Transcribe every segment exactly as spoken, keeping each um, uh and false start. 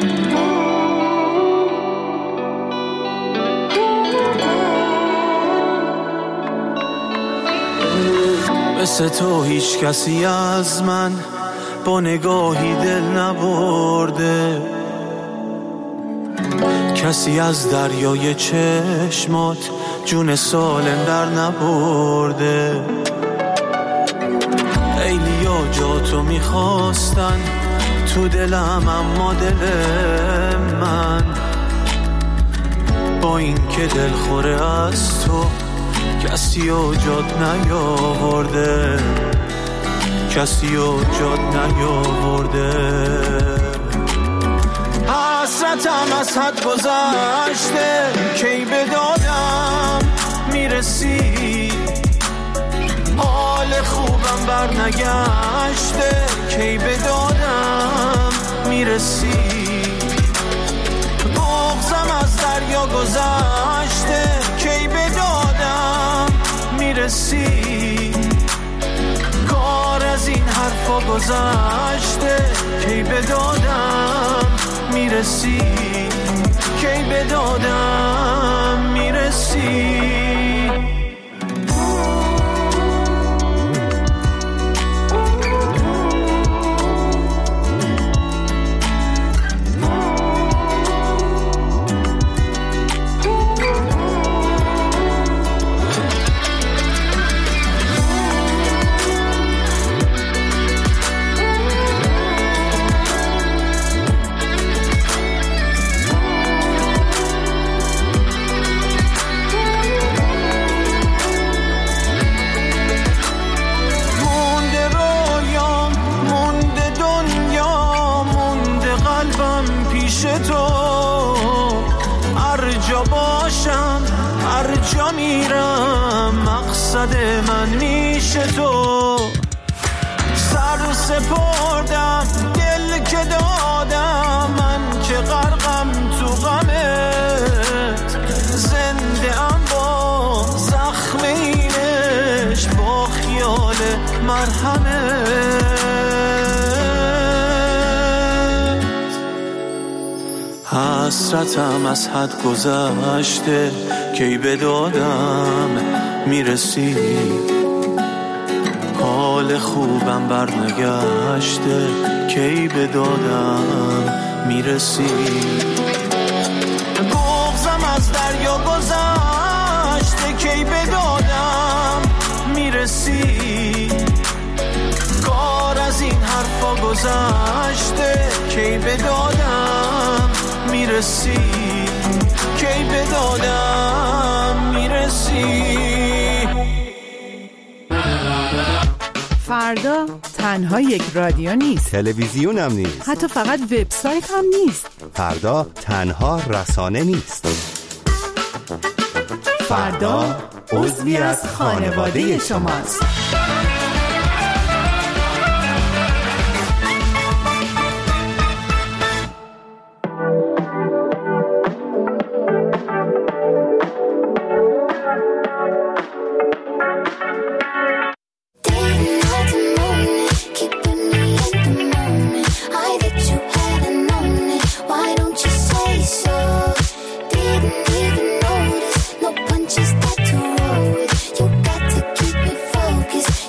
مثل تو هیچ کسی از من با نگاهی دل نبرده، کسی از دریای چشمات جون سالم در نبرده. خیلیا جا تو میخواستن تو دلم، اما دل من با این که دل خوره از تو کسی و جات نیاورده، کسی و جات نیاورده. حسرتم از حد گذشته، کی به دادم میرسی، حال خوبم بر نگشته، کی به دادم میرسی. بغضم از دریا گذشته، کی به دادم میرسی. کار از این حرفا گذشته، کی به دادم میرسی، کی به دادم میرسی. جا میرم مقصد من میشه تو، سر سپردم دل که دادم، من که غرقم تو غمت، زنده ام با زخم اینش، با خیال مرهمت. حسرتم از حد گذشته، کی به دادم میرسی، حال خوبم بر نگشته، کی به دادم میرسی. بغضم از دریا گذشته، کی به دادم میرسی. کار از این حرفا گذشته، کی به دادم میرسی، کی به دادم میرسی. فردا تنها یک رادیو نیست، تلویزیون هم نیست، حتی فقط وبسایت هم نیست. فردا تنها رسانه نیست، فردا عضوی از خانواده شماست. Punches that to roll with, you got to keep me focused.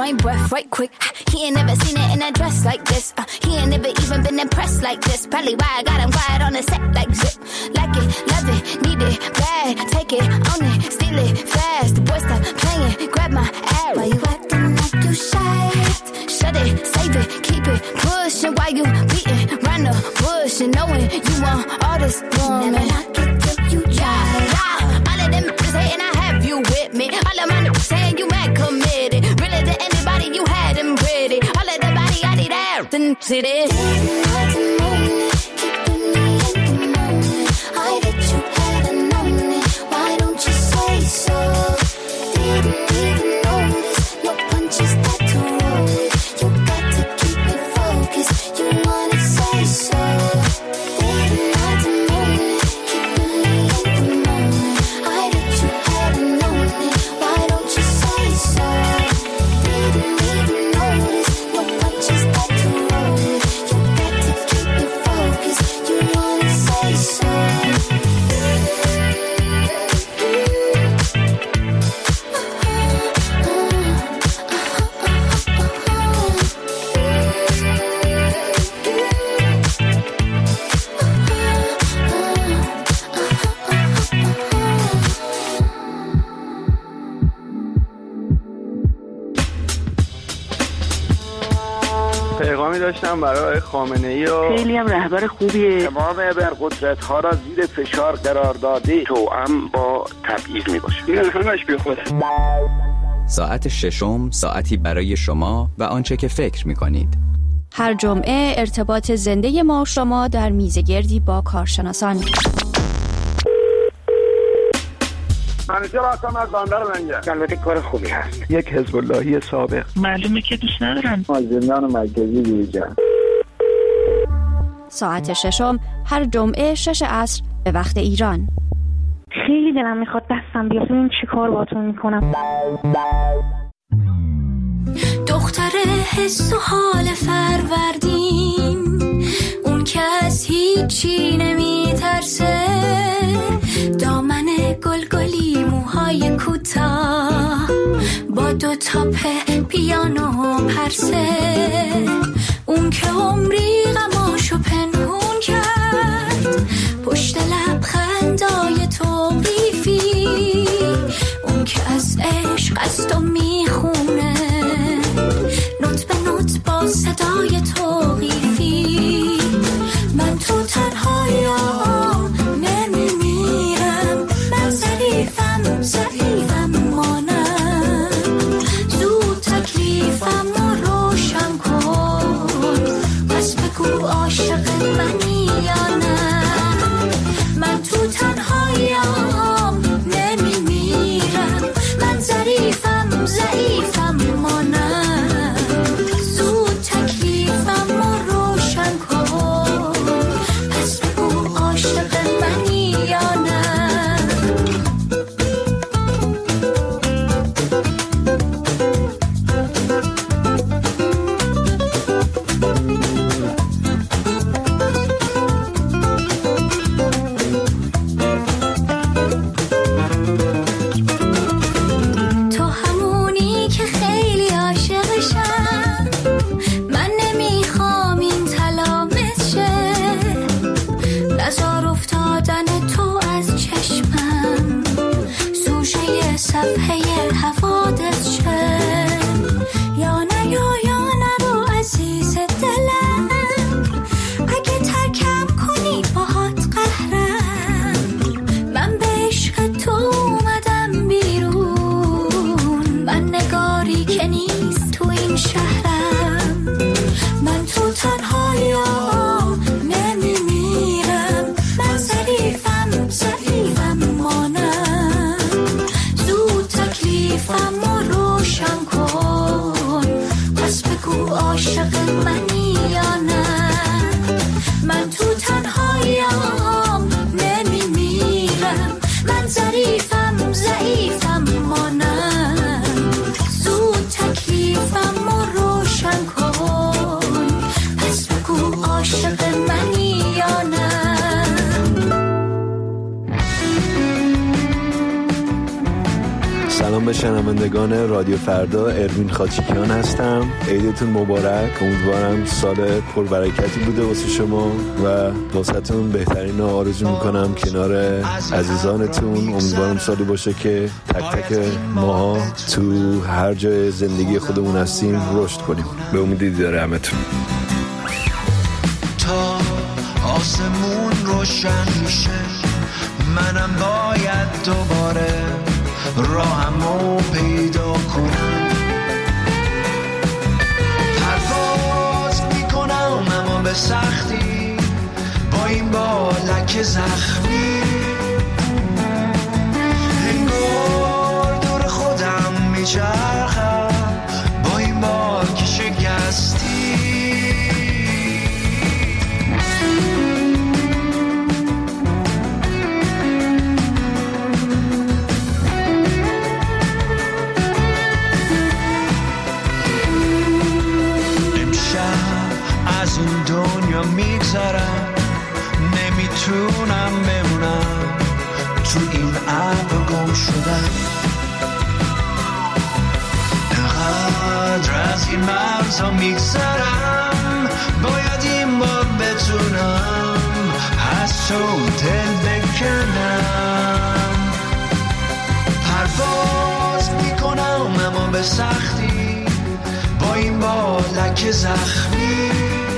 my breath right quick. He ain't never seen it in a dress like this. Uh, he ain't never even been impressed like this. Probably why I got him quiet on the set like zip. Like it, love it, need it, bad. Take it, own it, steal it, fast. The boy stop playing, grab my ass. Why you acting like you shy? Shut it, save it, keep it pushing. While you beating round the bush and knowing you want all this woman. Never knock it till you try. Yeah, all of them is hating, I have you with me. All of my niggas saying you mad committed. Really to anybody you had them pretty. All of the body I need out and see this. پیغامی داشتم برای خامنه‌ای و خیلی هم رهبر خوبیه. تمام ابرقدرت‌ها را زیر فشار قرار داده توأم با تبعیض میباشه. این همش بیخوده. ساعت ششم ساعتی برای شما و آنچه که فکر می‌کنید. هر جمعه ارتباط زنده ما شما در میزگردی با کارشناسان. منیجر هستم از بندر لنگر. البته کار خوبی هست. یک حزب اللهی سابق. معلومه که دوست ندارن. از زندان مرکزی بیرون. ساعت ششم هر جمعه شش عصر به وقت ایران. خیلی دلم میخواد دستم بیاد ببین چی کار باهاتون میکنم. دختر حس و حال فروردین، اون که از هیچی نمیترسه، دامن گلگلی موهای کوتاه با دو تاپ پیانو پرسه، اون که عمری غماشو پنهون کرد پشت لبخندای توقیفی، اون که از عشق از تو میخونه نوت به نوت با صدای توقیفی. من تو تنهایی‌ام نمیمیرم، من ضعیفم ضعیفم مانم، زود تکلیفم رو روشن کن، پس بگو عاشق منی یا نه. من تو تنهایی‌ام نمیمیرم، من ضعیفم ضعیفم مانم، زود تکلیفم رو روشن کن، پس بگو عاشق منی یا نه. تو همونی که خیلی عاشقشم، من نمیخوام این تلامت شه، نزار افتادن تو از چشمم سوژه صفحه حوادث شه. یا نه یا یا نرو عزیز دلم، اگه ترکم کنی باهات قهرم، من به عشق تو اومدم بیرون، من نگاری که نیست تو این شهرم. من تو تنهایی‌ام نمیمیرم، من ضعیفم ضعیفم مانم، زود تکلیفم رو روشن کن، پس بگو عاشق منی یا نه. من تو تنهایی‌ام نمیمیرم، من ضعیفم ضعیفم مانم، زود تکلیفم رو روشن کن، پس بگو عاشق منی یا نه. سلام به شنوندگان رادیو فردا، اروین خاچیکیان هستم. عیدتون مبارک. امیدوارم سال پربرکتی بوده واسه شما و واسهتون بهترین رو آرزو میکنم کنار عزیزانتون. امیدوارم سالی باشه که تک تک ماها تو هر جای زندگی خودمون هستیم رشد کنیم. به امید دیدار همتون. تا آسمون روشن میشه منم باید دوباره راهمو پیدا کنم. پرواز میکنم اما به سختی با این بالک زخمی، انگار دور خودم میچرخم با این بالک شکستی. از این دنیا میگذرم، نمیتونم بمونم تو این ابر گم شدم. انقدر از این مرزا میگذرم، باید این بار بتونم از تو دل بکنم. پرواز میکنم اما به سختی با این بالک زخمی،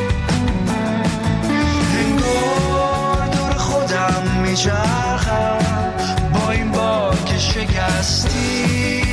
انگار دور خودم میچرخم با این بالک شکستی.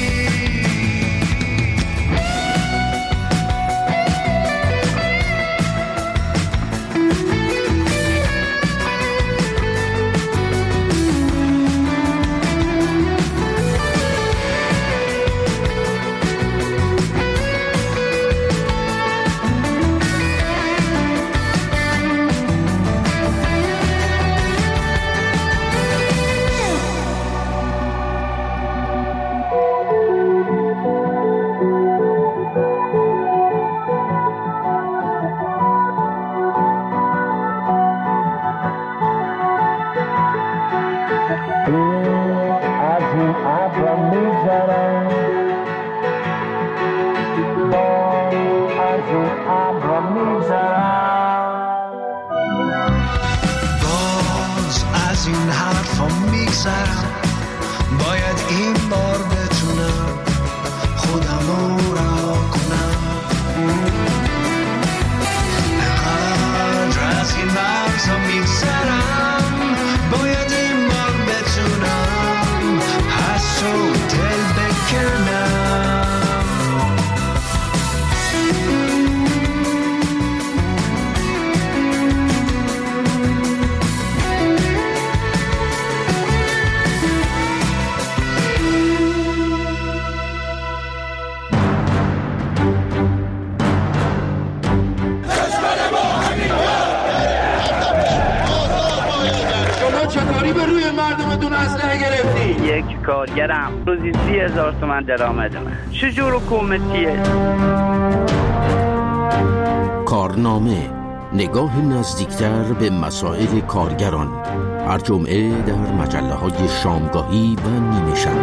کارگرم روزی سی هزار تومن درآمد من. چجور حکومتیه؟ کارنامه، نگاه نزدیکتر به مسائل کارگران، هر جمعه در مجله های شامگاهی و نیمه شب.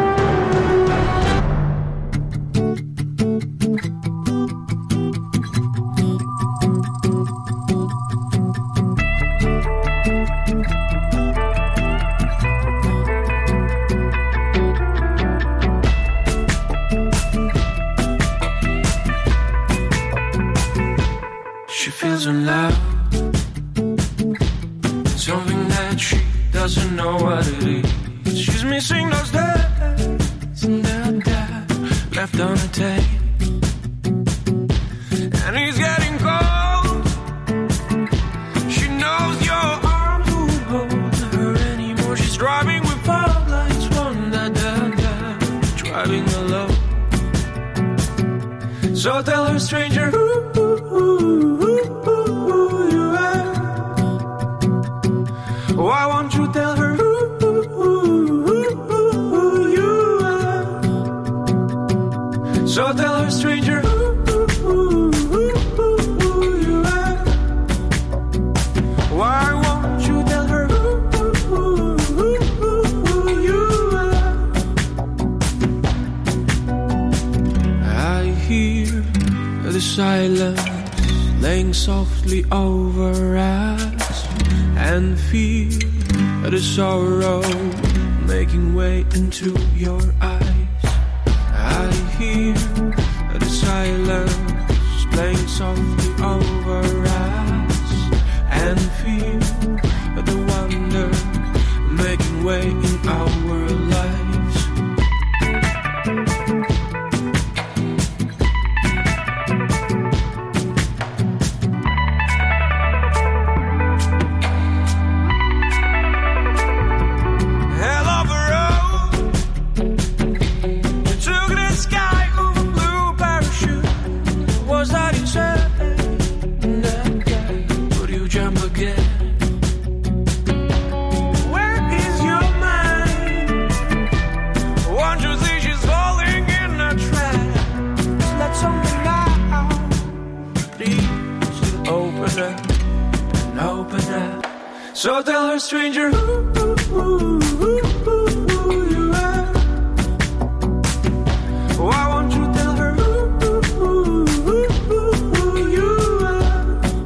silence laying softly over us, and feel the sorrow making way into your eyes. I hear the silence playing softly over us, and feel the wonder making way in our lives. Hell of a road, you took the sky with a blue parachute. Was that you said? Would you jump again? So tell her, stranger, who, who, who, who, who, who you are. Why won't you tell her who, who, who, who, who, who you are?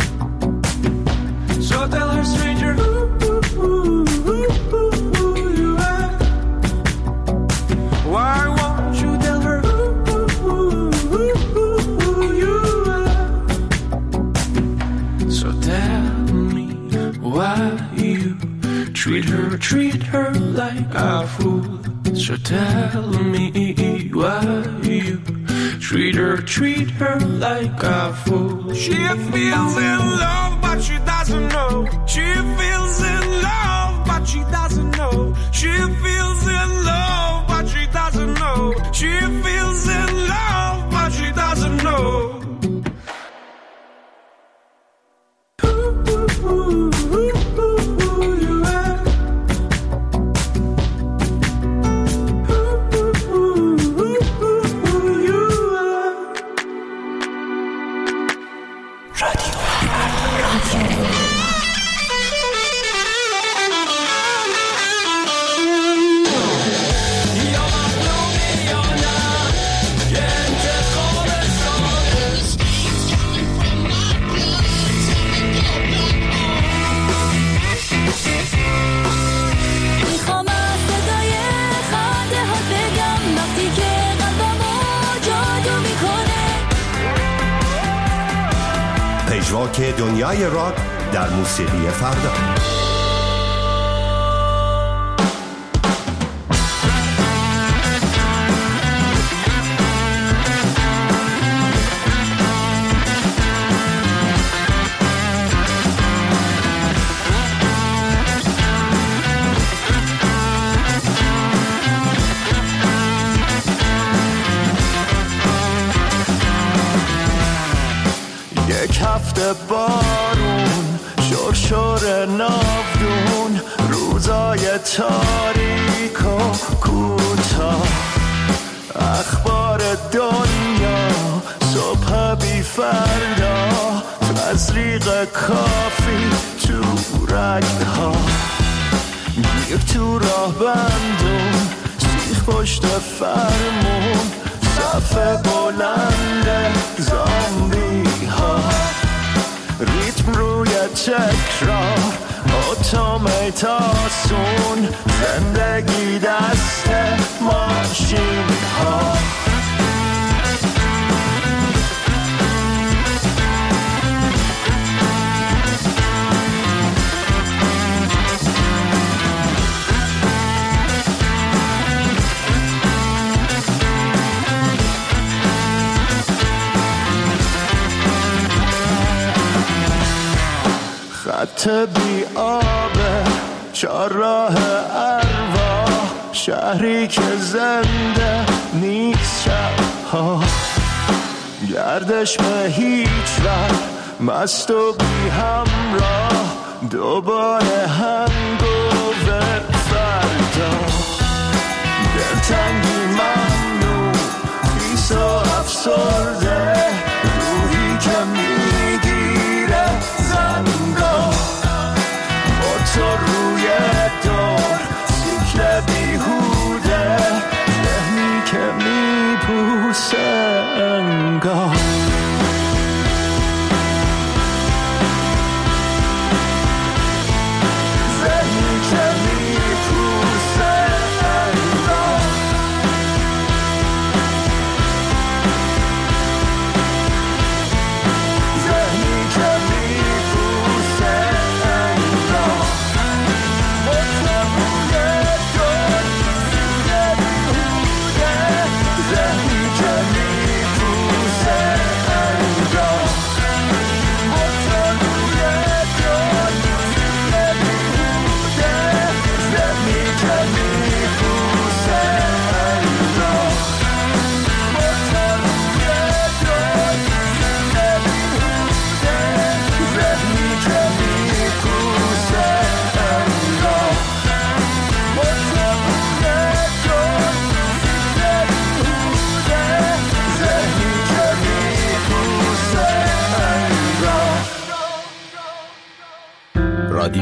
So tell her, stranger, who, who, who, who, who, who you are. Why won't you tell her who, who, who, who, who, who you are? So tell me why you treat her, treat her like a fool. So tell me why you treat her, treat her like a fool. She feels in love, but she doesn't know. She feels in love, but she doesn't know. She feels in love, but she doesn't know. She feels in love, but she doesn't know. پژواک دنیای راک در موسیقی فردا. بارون شرشر ناودون روزای تاریک و کوتاه اخبار دنیا صبح بی فردا تزریق کافی تو رگها گیر تو راه بندون سیخ پشت فرمون صف بلند زامبی ها ریتم روی تکرار اتوماتاسون زندگی دست ماشین ها خط بی آبه چهارراه ارواح شهری که زنده نیست شبها گردش به هیچ وقت مست و بی همراه دوباره هنگوور فردا دلتنگی ممنوع بیس و افسرده روحی که میگیره زنگاه با تو روی دور سیکل بیهوده ذهنی که میپوسه انگاه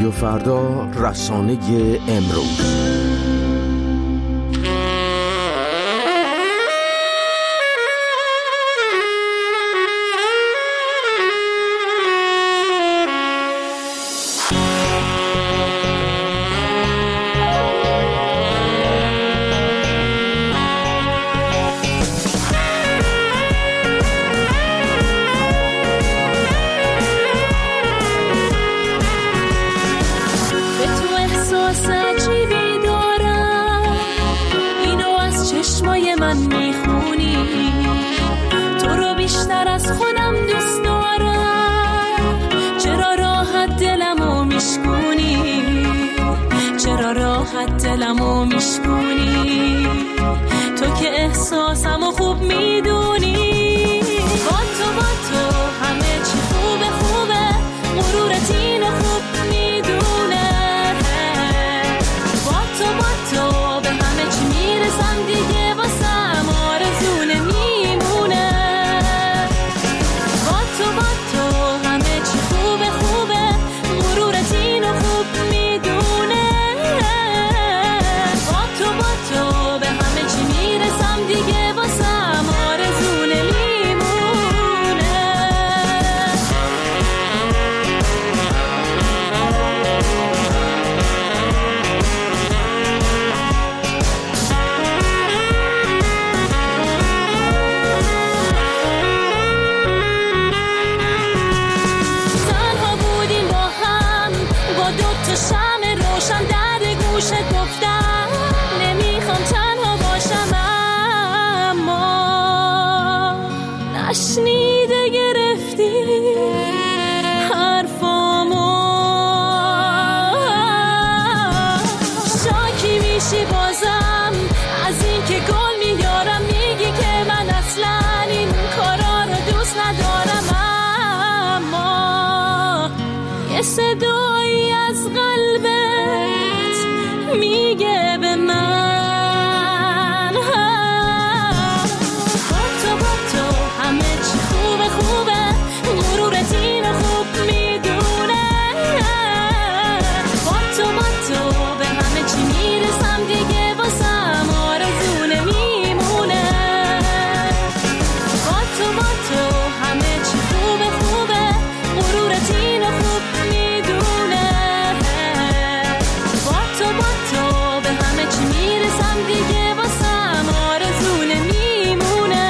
رادیو فردا، رسانه امروز. دلمو میشکونی تو که احساسمو خوب میدونی. با تو با تو همه چی خوبه خوبه، غرورت اینو خوب میدونه. با تو با تو به همه چی میرسم دیگه، واسم آرزو نمیمونه. با تو با تو همه چی خوبه خوبه، غرورت اینو خوب میدونه. تو به همه چی میرسم دیگه، واسم آرزو نمیمونه. تنها بودیم با هم، با دو تا شمع روشن در گوشت گفتم نمیخوام تنها باشم، اما نشنیده گرفتی حرفامو. شاکی میشی بازم از این که گل میارم، میگی که من اصلا این کارا رو دوست ندارم، اما یه صدایی از قلبت میگه به من با تو با تو همه چی خوبه خوبه، غرورت اینو خوب میدونه. با تو با تو به همه چی میرسم دیگه، واسم آرزو نمیمونه. با تو با تو همه چی خوبه خوبه، غرورت اینو خوب میدونه. با تو با تو به همه چی میرسم دیگه، واسم آرزو نمیمونه.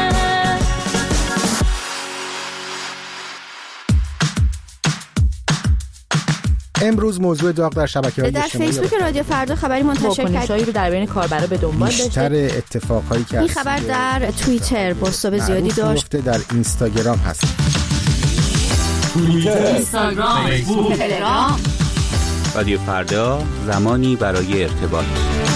امروز موضوع داغ در شبکه‌های در اجتماعی فیسبوک رادیو فردا خبری منتشر کرد رو در بین کاربرا به دنبال داشته. بیشتر اتفاقایی که این خبر در توییتر بازتاب زیادی داشت، در اینستاگرام هست. توییتر، اینستاگرام، فیسبوک، تلگرام. رادیو فردا، زمانی برای ارتباط.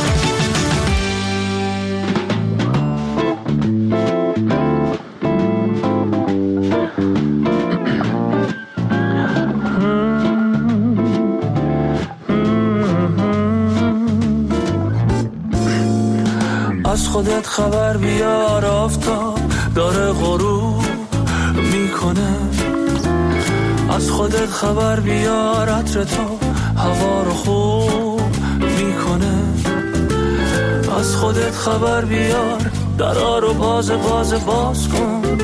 از خودت خبر بیار، آفتاب داره غروب میکنه. از خودت خبر بیار، عطر تو هوا رو خوب میکنه. از خودت خبر بیار، درا رو باز باز باز کن.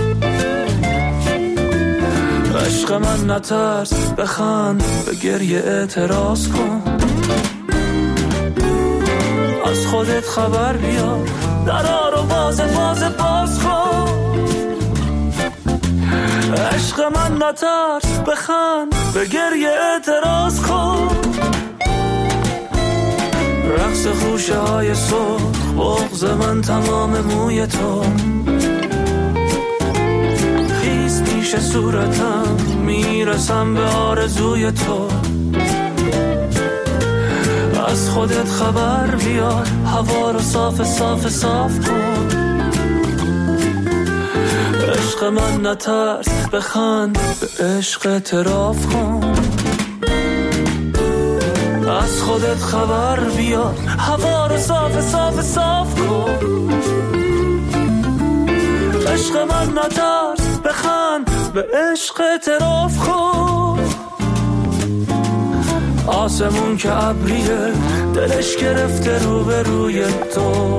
عشق من نترس، بخند، به گریه اعتراض کن. از خودت خبر بیار، درا رو باز باز باز کن. عشق من نترس، بخند، به گریه اعتراض کن. رقص خوشه های سرخ، بغض من تمام موی تو. خیز پیش صورتم، میرسم به آرزوی تو. از خودت خبر بیار، هوا رو صاف صاف صاف کن. عشق من نترس، بخند، به عشق اعتراف کن. از خودت خبر بیار، هوا رو صاف صاف صاف کن. عشق من نترس، بخند، به عشق اعتراف کن. آسمون که ابریه دلش گرفته رو به روی تو،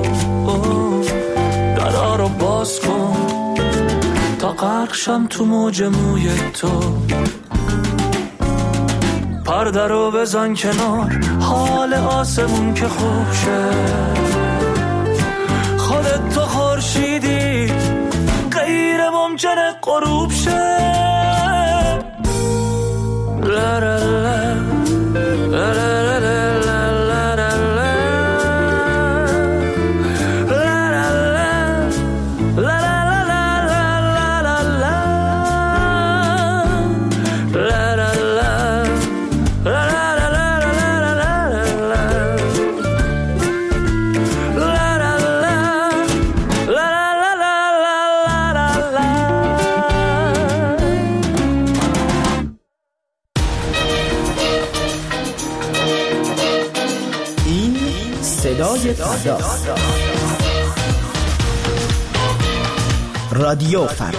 درا رو باز کن تا غرقشم تو موج موی تو. پرده رو بزن کنار، حال آسمون که خوب شه. خودت تو خورشیدی غیر ممکنه غروب شه. لا لا لا لا لا لا صدای فردا، رادیو فردا.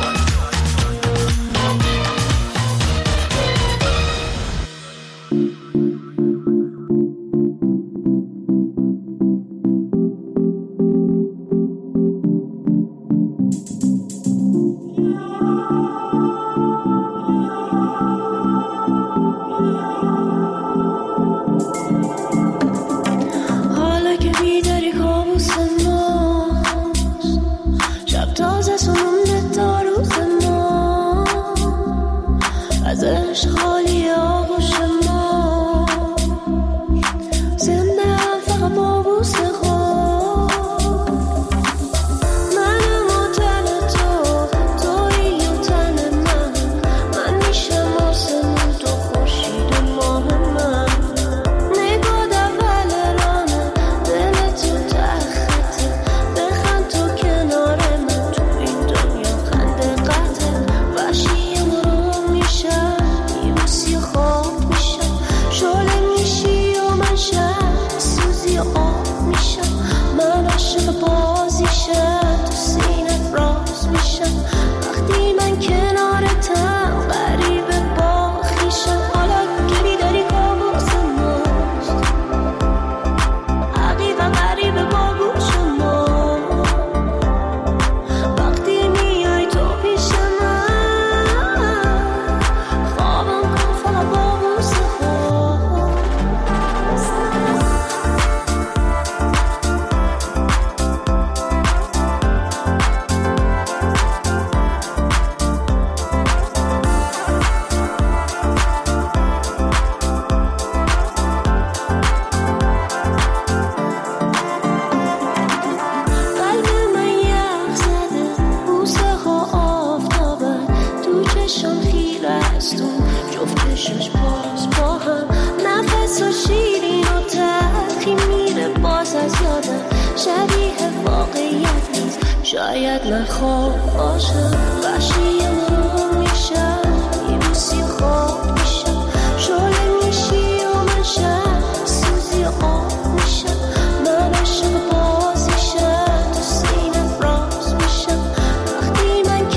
شاید من خواب باشم وحشی مرو میشم یبوسی خواب میشم شعله میشی و من شم سوزی آب میشم من عشق باز میشم تو سینم راز میشم وقتی من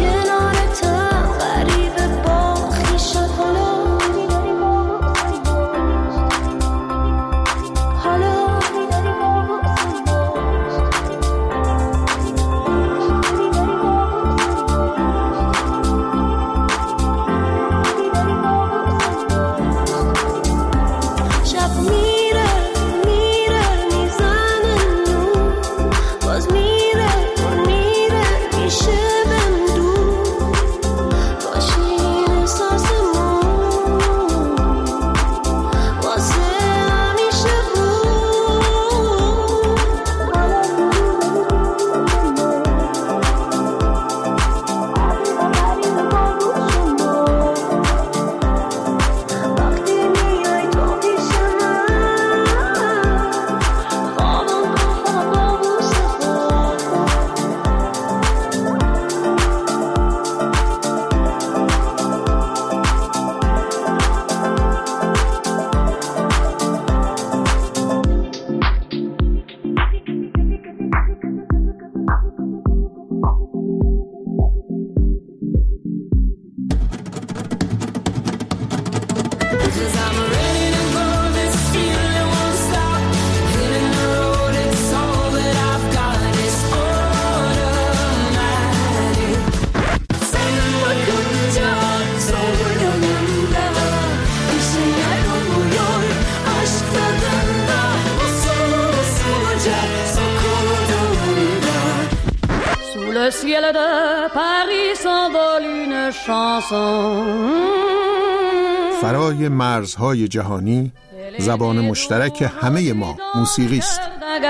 کنارتم غریب با خویشم حالا میداری با حالا میداری با le ciel de Paris s'envole une chanson. فرای مرزهای جهانی زبان مشترک همه ما موسیقی است.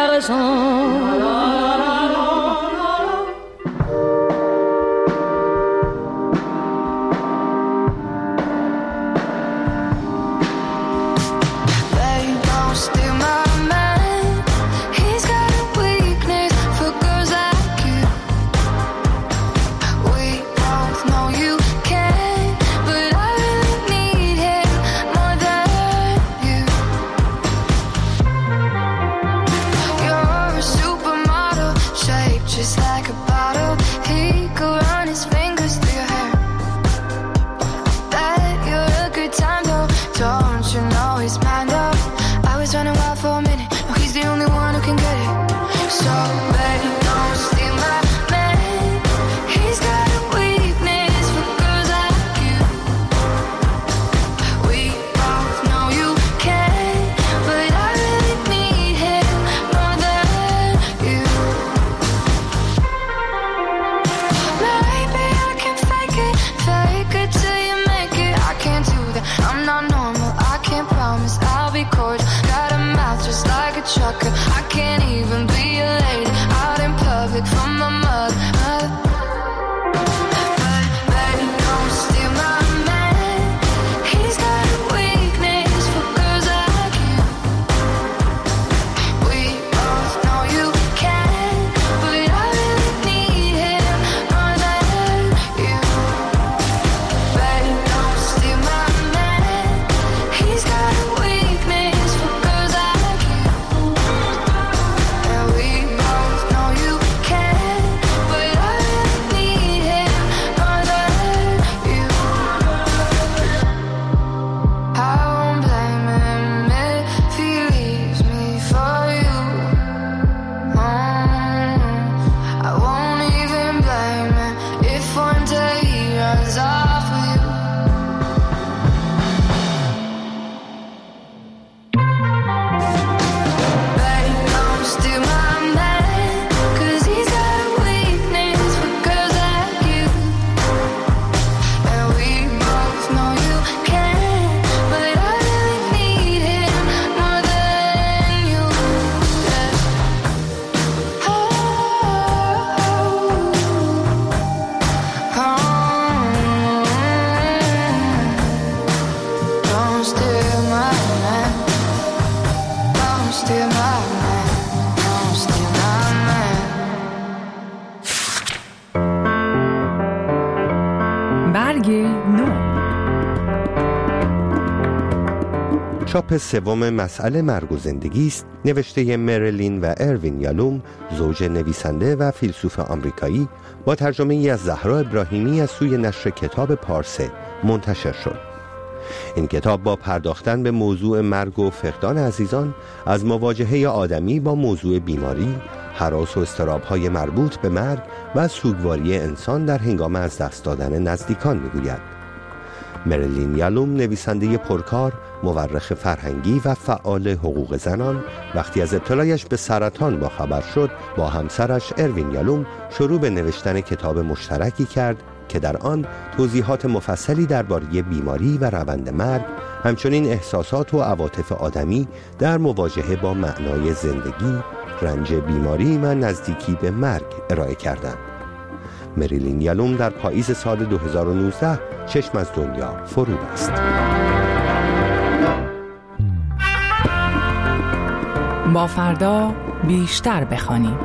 چاپ سوم مسئله مرگ و زندگی است، نوشته مریلین و اروین یالوم، زوج نویسنده و فیلسوف آمریکایی، با ترجمه ای از زهرا ابراهیمی از سوی نشر کتاب پارسه منتشر شد. این کتاب با پرداختن به موضوع مرگ و فقدان عزیزان، از مواجهه آدمی با موضوع بیماری، هراس و اضطراب‌های مربوط به مرگ و سوگواری انسان در هنگام از دست دادن نزدیکان می‌گوید. مریلین یالوم، نویسنده پرکار، مورخ فرهنگی و فعال حقوق زنان، وقتی از ابتلایش به سرطان با خبر شد، با همسرش اروین یالوم شروع به نوشتن کتاب مشترکی کرد که در آن توضیحات مفصلی درباره بیماری و روند مرگ، همچنین احساسات و عواطف آدمی در مواجهه با معنای زندگی، رنج بیماری و نزدیکی به مرگ ارائه کردند. مریلین یالوم در پاییز سال دو هزار و نوزده چشم از دنیا فرو بست. با فردا بیشتر بخوانیم.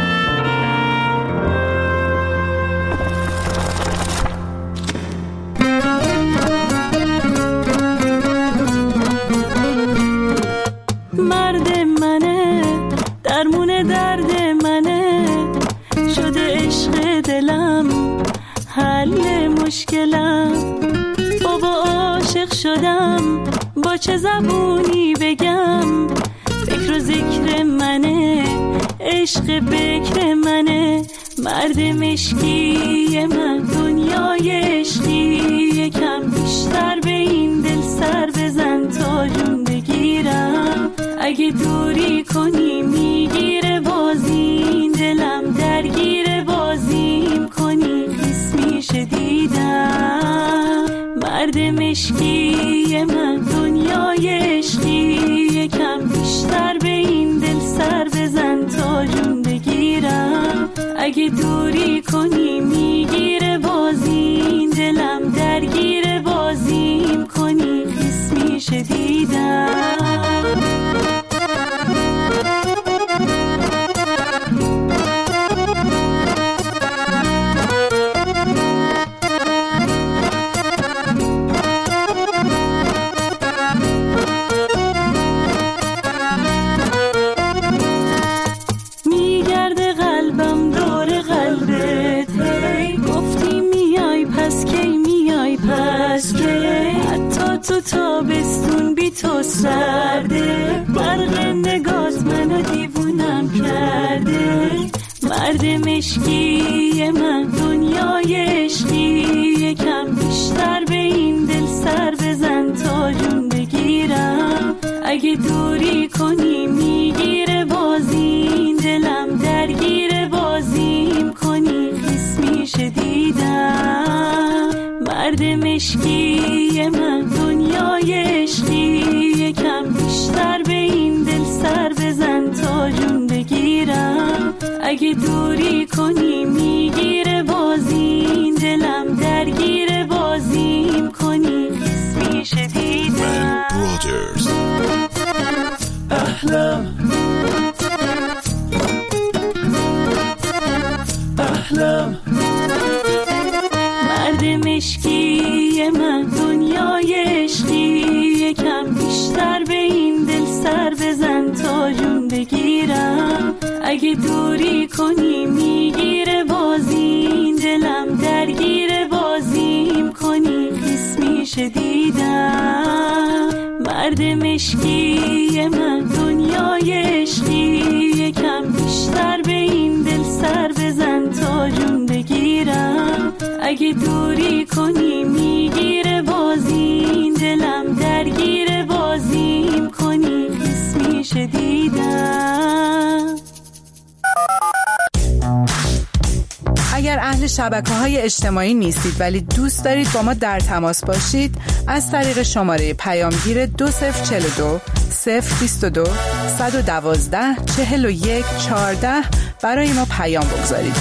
مرد منه، درمون درد منه، شده عشق دلم، حل مشکلم. بابا عاشق شدم، با چه زبونی بگم؟ فکر و ذکر منه، عشق بکر منه، مرد مشکی من، دنیای عشقی. یکم بیشتر به این دل سر بزن تا جون بگیرم. اگه دوری کنی میگیره بازی، دلم درگیر بازی. مشکی من دنیای عشقی، یکم بیشتر به این دل سر بزن تا جون بگیرم. اگه دوری کنی میگیره بازی، دلم درگیر بازیم کنی خیس میشه دیدم. تو تابستون بی تو سرده، برق نگات منو دیوونم کرده. مرد مشکی من دنیای عشقی، یکم بیشتر به این دل سر بزن تا جون بگیرم. اگه دوری کنی میگیره بازی، دلم درگیر بازیم کنی خیس میشه دیدم. مرد مشکی من دنیای عشقی، یکم بیشتر به این دل سر بزن تا جون بگیرم. اگه دوری کنی میگیره بازی، دلم درگیر بازیم کنی خیس میشه دیدم. احلام احلام مرد مشکی من دنیای عشقی، یکم بیشتر به این دل سر بزن تا جون بگیرم. اگه دوری کنی میگیره بازی، دلم درگیر بازیم کنی خیس میشه دیدم. مرد مشکی من دنیای عشقی، یکم بیشتر به این دل سر بزن تا جون بگیرم. اگه دوری کنی میگیره بازی، دلم درگیر بازیم کنی خیس میشه دیدم. اگر اهل شبکه‌های اجتماعی نیستید ولی دوست دارید با ما در تماس باشید، از طریق شماره پیامگیر دو صفر چهل و دو صفر بیست و دو صد و دوازده چهل و یک چهارده برای ما پیام بگذارید.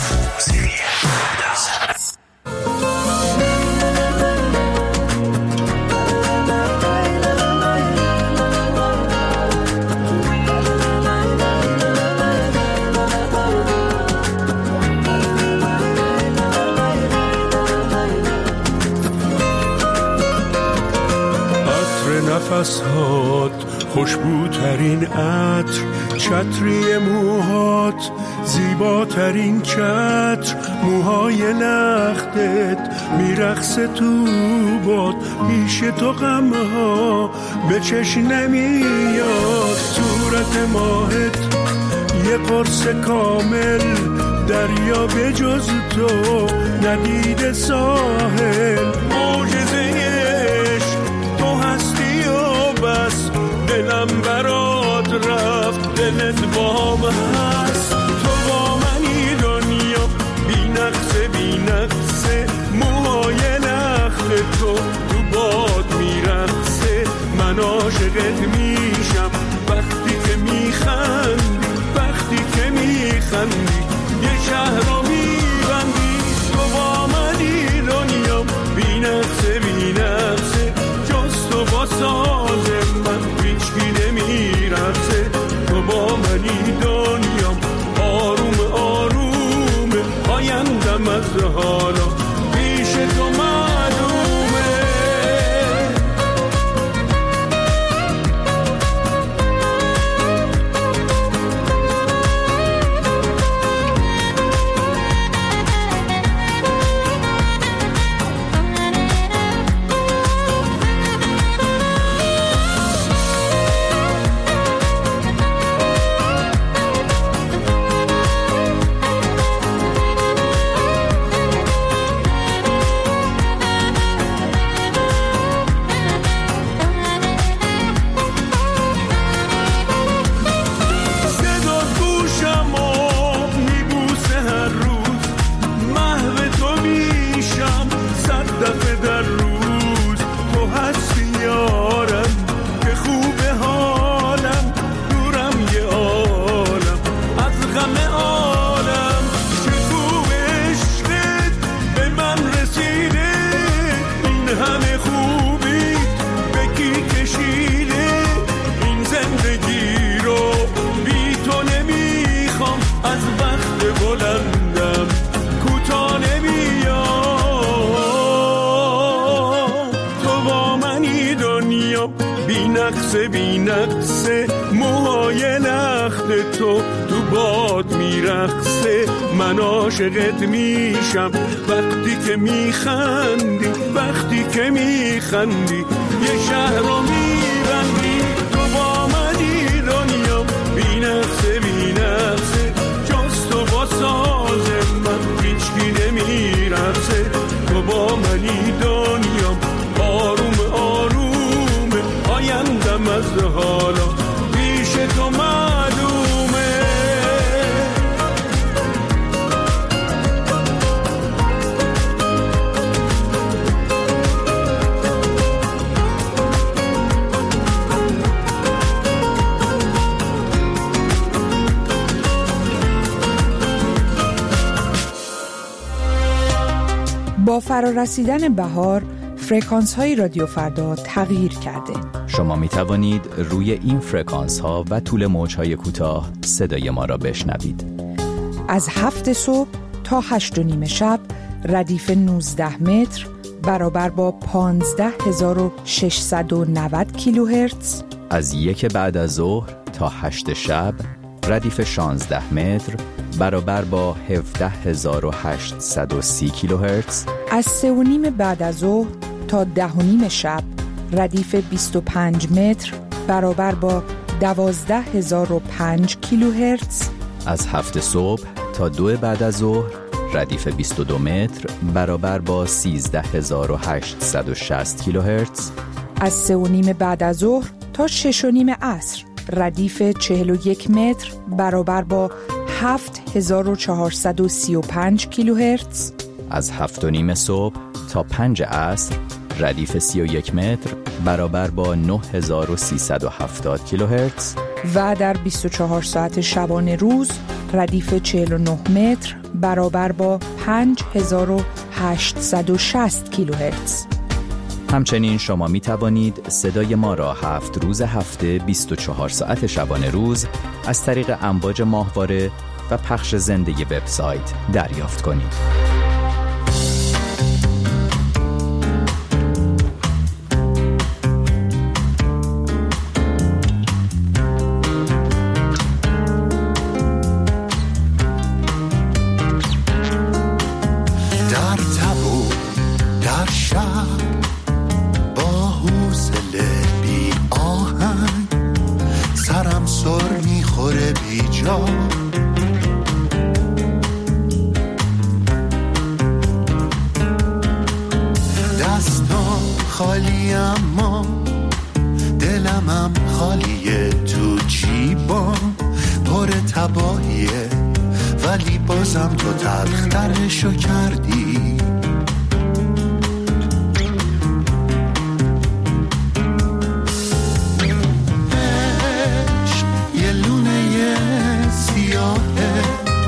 نفس‌هات خوشبوترین عطر، چتری موهات زیباترین چتر، موهای لختت میرقصه تو باد، پیش تو غمها به چشم نمیاد. صورت ماهت یه قرص کامل، دریا به جز تو ندید ساحل. معجزه عشق تو هستی و بس، دلم برات رفت دلت با من هست. تو با منی دنیا بی نقصه بی نقصه، موهای لخت تو تو باد میرقصه. من عاشقت میشم وقتی که میخندی، وقتی که میخندی یه شهر رو میبندی. تو با منی دنیا بی نقصه بی نقصه، جز تو با ساز من هیچکی نمیرقصه. تو با منی دنیا آروم آروم، آیندم از حالا پیش تو معلومه. از وقت بلندم کوتاه نمیام. تو با منی دنیا بی نقصه بی نقصه، موهای لخت تو تو باد میرقصه. من عاشقت میشم وقتی که میخندی، وقتی که میخندی یه شهر رو میبندی. تو با منی دنیا بی نقصه بی نقصه، جز تو با ساز من هیچکی نمیرقصه. تو با منی دنیا آروم آرومه، آیندم از حالا پیش تو معلومه. با فرارسیدن بهار، فرکانس های رادیو فردا تغییر کرده. شما می توانید روی این فرکانس ها و طول موج های کوتاه صدای ما را بشنوید. از هفت صبح تا هشت و نیم شب ردیف نوزده متر برابر با پانزده هزار و ششصد و نود کیلوهرتز. از یک بعد از ظهر تا هشت شب ردیف شانزده متر برابر با هفده هزار و هشتصد و سی کیلوهرتز. از سه و نیم بعد از ظهر تا ده و نیم شب ردیف بیست و پنج متر برابر با دوازده هزار و پنج کیلوهرتز. از هفت صبح تا دو بعد از ظهر ردیف بیست و دو متر برابر با سیزده هزار و هشتصد و شصت کیلوهرتز. از سه و نیم بعد از ظهر تا شش و نیم عصر ردیف چهل و یک متر برابر با هفت هزار و چهارصد و سی و پنج کیلوهرتز. از هفت و نیم صبح تا پنج عصر ردیف سی و یک متر برابر با نه هزار و سیصد و هفتاد کیلوهرتز. و در بیست و چهار ساعت شبانه روز ردیف چهل و نه متر برابر با پنج هزار و هشتصد و شصت کیلوهرتز. همچنین شما می توانید صدای ما را هفت روز هفته بیست و چهار ساعت شبانه روز از طریق امواج ماهواره و پخش زنده وبسایت دریافت کنید. خالی اما دلمم خالیه، تو جیبام پر تباهیه، ولی بازم تو تلخترشو کردی. عشق یه لونه سیاهه،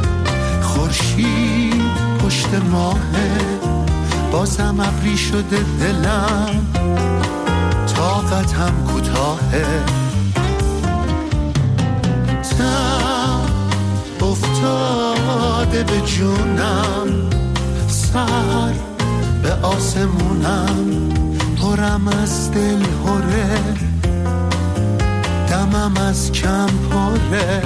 خورشید پشت ماهه، بازم ابری شده دلم، طاقتم کوتاهه. تم افتاده به جونم، سر به آسمونم، پرم از دل هره، دمم از کم پره.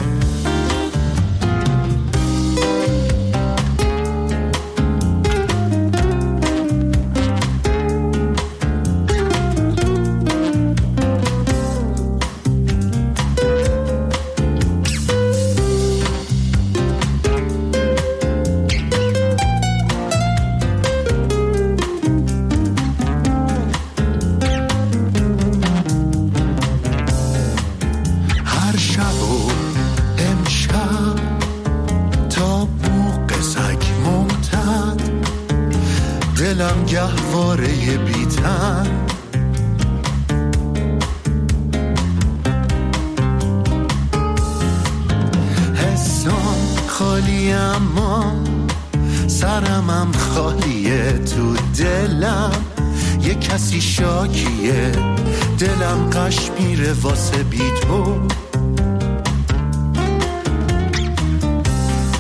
دلم گهواره بیتن، حسام خالی اما سرمم خالیه، تو دلم یه کسی شاکیه، دلم قش میره واسه بی تو.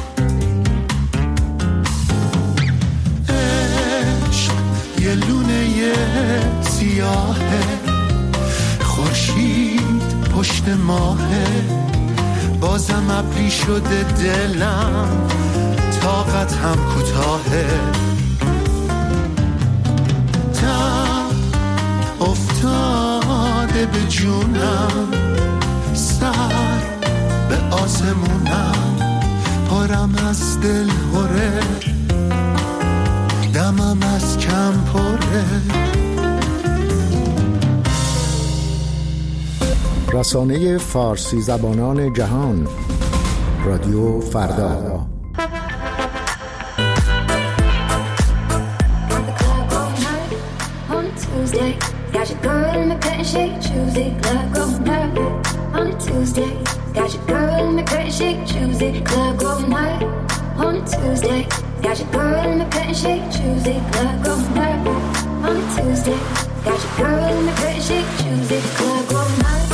ماهه، بازم ابری شده دلم، طاقت هم کوتاهه. تب افتاده به جونم، سر به آسمونم، پارم از دل هره، دمم از کم پره. رسانه فارسی زبانان جهان، رادیو فردا. Got your girl in the cut and shake, choose it, club go night. On a Tuesday, got your girl in the cut and shake, choose it, club go night. On a Tuesday, got your girl in the cut and shake, choose it, club go night. On a Tuesday, got your girl in the cut and shake, choose it, club go night.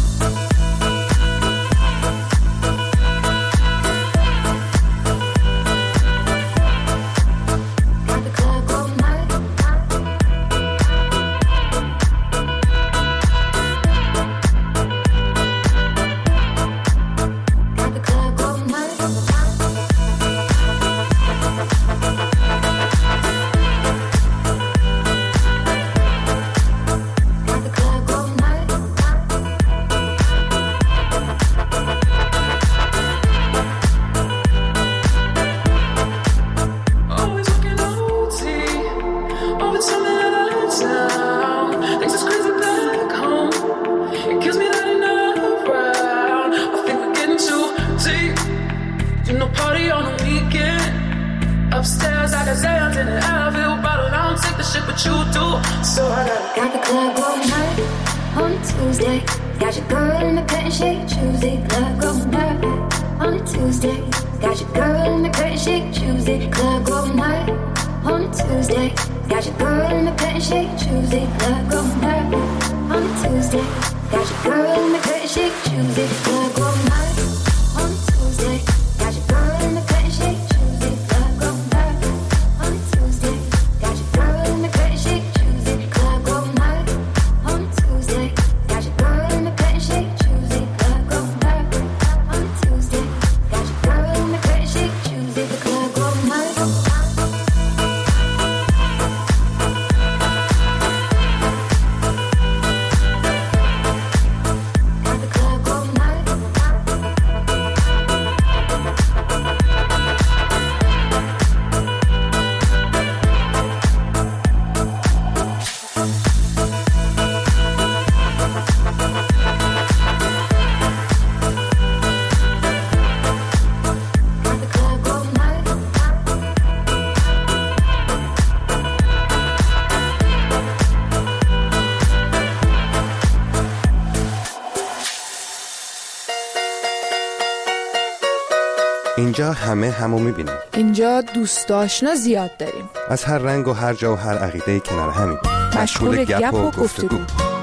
اینجا همه همو میبینیم. اینجا دوست آشنا زیاد داریم. از هر رنگ و هر جا و هر عقیده کنار همین. مشغول گپ و گفتگو.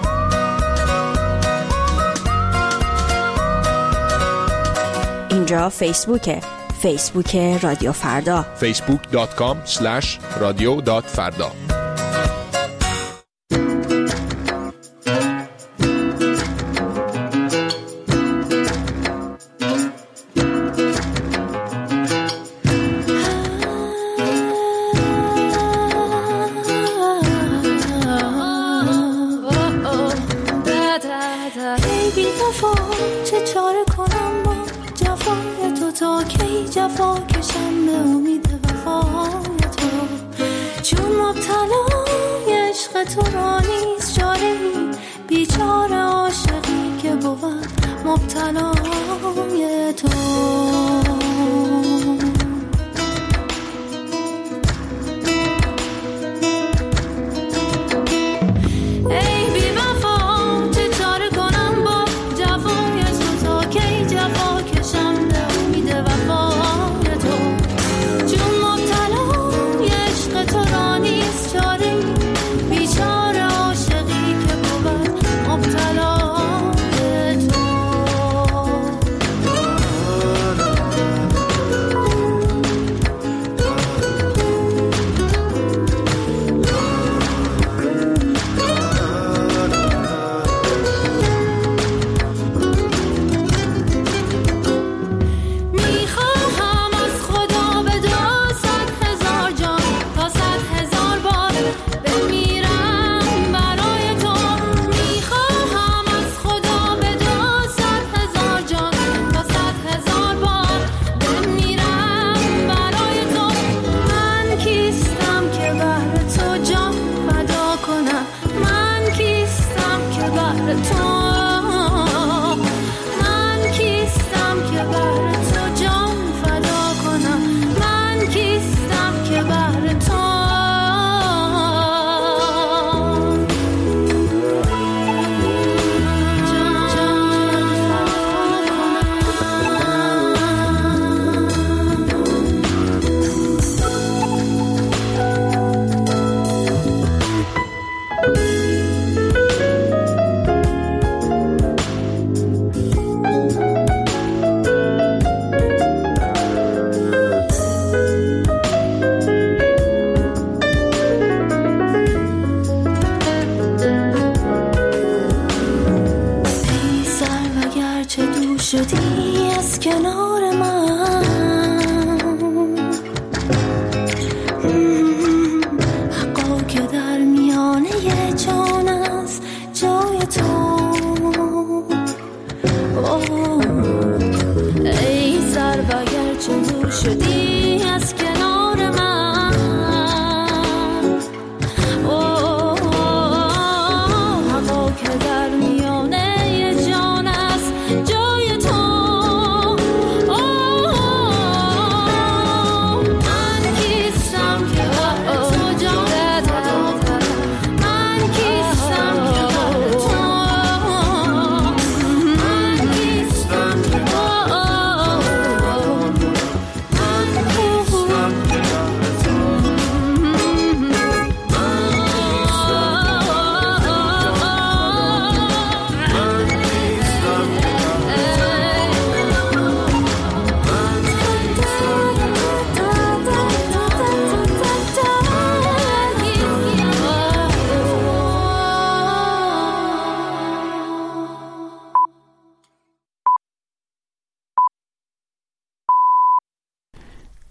اینجا فیسبوکه. فیسبوک رادیو فردا. فیسبوک دات کام اسلش رادیو دات فردا. جفا کشم به امید وفای تو، چون مبتلای عشق تو را